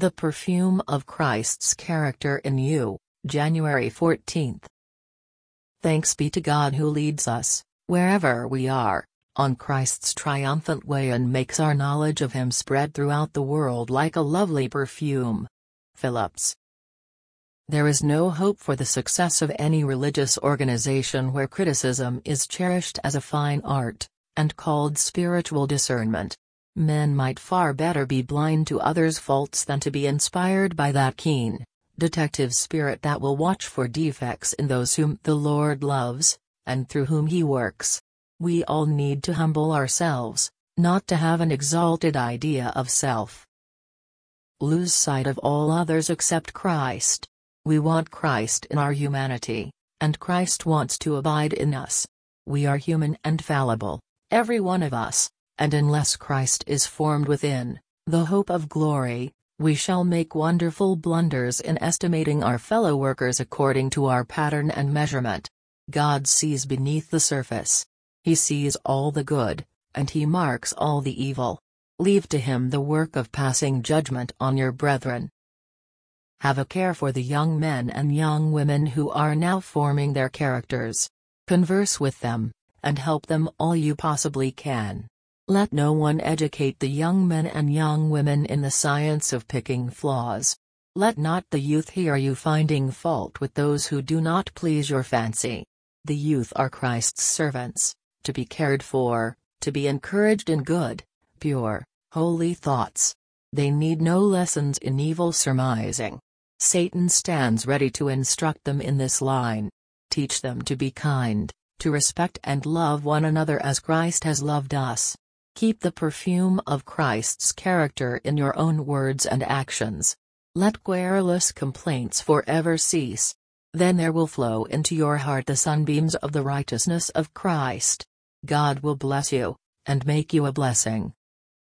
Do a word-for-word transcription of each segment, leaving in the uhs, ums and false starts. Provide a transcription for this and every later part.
The perfume of Christ's character in you, January fourteenth. Thanks be to God who leads us, wherever we are, on Christ's triumphant way and makes our knowledge of Him spread throughout the world like a lovely perfume. Phillips. There is no hope for the success of any religious organization where criticism is cherished as a fine art, and called spiritual discernment. Men might far better be blind to others' faults than to be inspired by that keen, detective spirit that will watch for defects in those whom the Lord loves, and through whom He works. We all need to humble ourselves, not to have an exalted idea of self. Lose sight of all others except Christ. We want Christ in our humanity, and Christ wants to abide in us. We are human and fallible, every one of us, and unless Christ is formed within, the hope of glory, we shall make wonderful blunders in estimating our fellow workers according to our pattern and measurement. God sees beneath the surface. He sees all the good, and He marks all the evil. Leave to Him the work of passing judgment on your brethren. Have a care for the young men and young women who are now forming their characters. Converse with them, and help them all you possibly can. Let no one educate the young men and young women in the science of picking flaws. Let not the youth hear you finding fault with those who do not please your fancy. The youth are Christ's servants, to be cared for, to be encouraged in good, pure, holy thoughts. They need no lessons in evil surmising. Satan stands ready to instruct them in this line. Teach them to be kind, to respect and love one another as Christ has loved us. Keep the perfume of Christ's character in your own words and actions. Let querulous complaints forever cease. Then there will flow into your heart the sunbeams of the righteousness of Christ. God will bless you, and make you a blessing.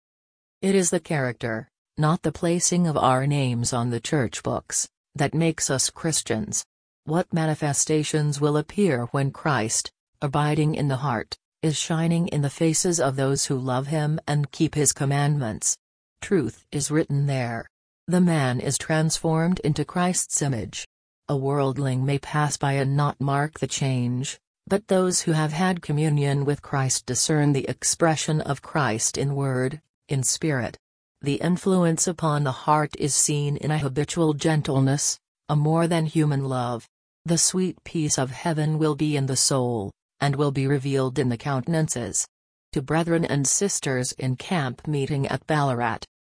It is the character, not the placing of our names on the church books, that makes us Christians. What manifestations will appear when Christ, abiding in the heart, is shining in the faces of those who love Him and keep His commandments? Truth is written there. The man is transformed into Christ's image. A worldling may pass by and not mark the change, but those who have had communion with Christ discern the expression of Christ in word, in spirit. The influence upon the heart is seen in a habitual gentleness, a more than human love. The sweet peace of heaven will be in the soul, and will be revealed in the countenances. To brethren and sisters in camp meeting at Ballarat,